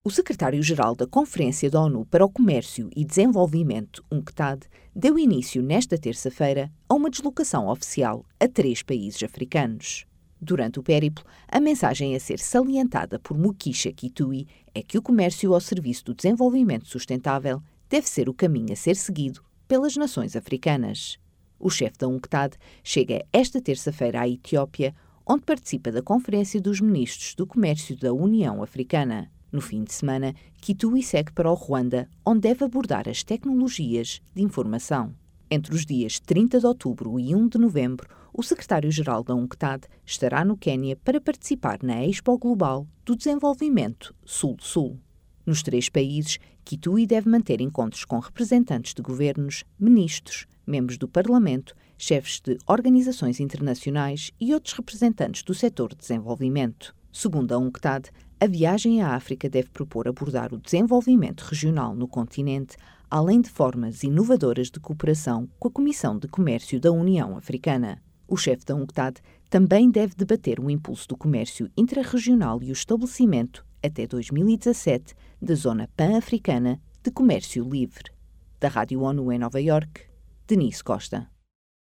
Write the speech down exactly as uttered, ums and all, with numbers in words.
O secretário-geral da Conferência da ONU para o Comércio e Desenvolvimento, UNCTAD, deu início nesta terça-feira a uma deslocação oficial a três países africanos. Durante o périplo, a mensagem a ser salientada por Mukisha Kitui é que o comércio ao serviço do desenvolvimento sustentável deve ser o caminho a ser seguido pelas nações africanas. O chefe da UNCTAD chega esta terça-feira à Etiópia, onde participa da Conferência dos Ministros do Comércio da União Africana. No fim de semana, Kitui segue para o Ruanda, onde deve abordar as tecnologias de informação. Entre os dias trinta de outubro e um de novembro, o secretário-geral da UNCTAD estará no Quênia para participar na Expo Global do Desenvolvimento Sul-Sul. Nos três países, Kitui deve manter encontros com representantes de governos, ministros, membros do Parlamento, chefes de organizações internacionais e outros representantes do setor de desenvolvimento. Segundo a UNCTAD, a viagem à África deve propor abordar o desenvolvimento regional no continente, além de formas inovadoras de cooperação com a Comissão de Comércio da União Africana. O chefe da UNCTAD também deve debater o impulso do comércio intrarregional e o estabelecimento, até dois mil e dezassete, da Zona Pan-Africana de Comércio Livre. Da Rádio ONU em Nova Iorque, Denise Costa.